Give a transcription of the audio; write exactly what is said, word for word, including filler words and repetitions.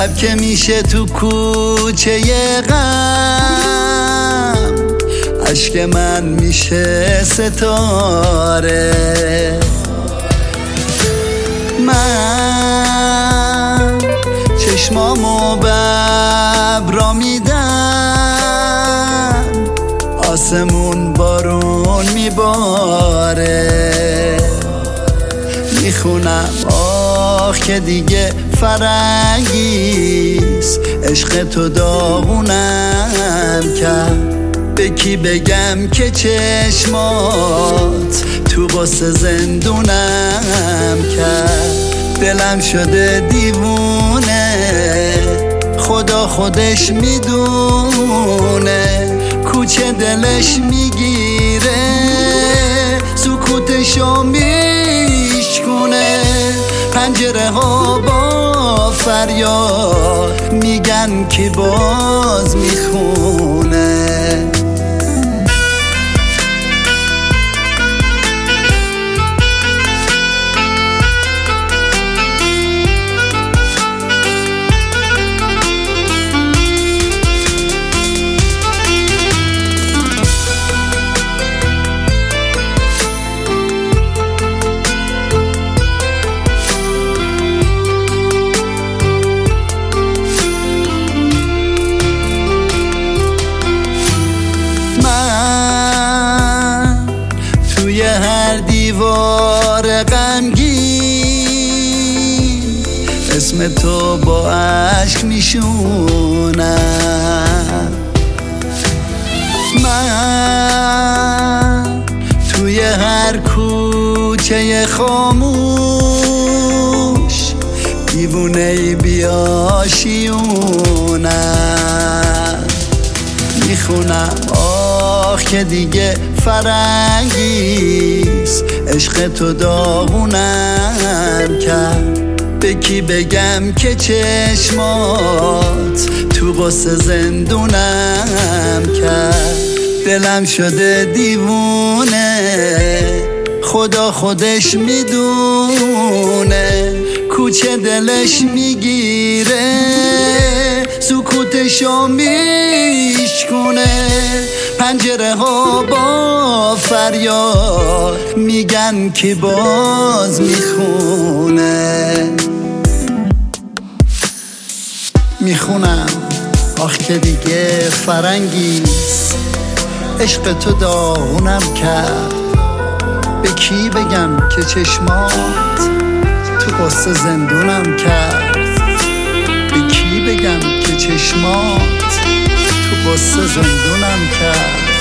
شب که میشه تو کوچه غم اشک من میشه ستاره. من چشمامو به ابرا میدم آسمون بارون میباره. میخونم آخ که دیگه فرنگیست عشق تو داغونم کرد. به کی بگم که چشمات تو غصه زندونم کرد. دلم شده دیوونه خدا خودش میدونه. کوچه دلش میگیره سکوتشو میشکونه. پنجره ها با فریاد میگن که باز میخونه. هر دیوار غمگین اسم تو با عشق میشونم. من توی هر کوچه خاموش دیوونه بیاشیونم. میخونم آخ که دیگه فرنگیست عشق تو داغونم کرد. به کی بگم که چشمات تو غصه زندونم کرد. دلم شده دیوونه خدا خودش میدونه. کوچه دلش میگیره سکوتشو میشکونه. پنجره ها با فریاد میگن که باز میخونه. میخونم آخ که دیگه فرنگیست عشق تو داغونم کرد. به کی بگم که چشمات تو قصه زندونم کرد. به کی بگم که چشمات تو قصه زندونم کرد.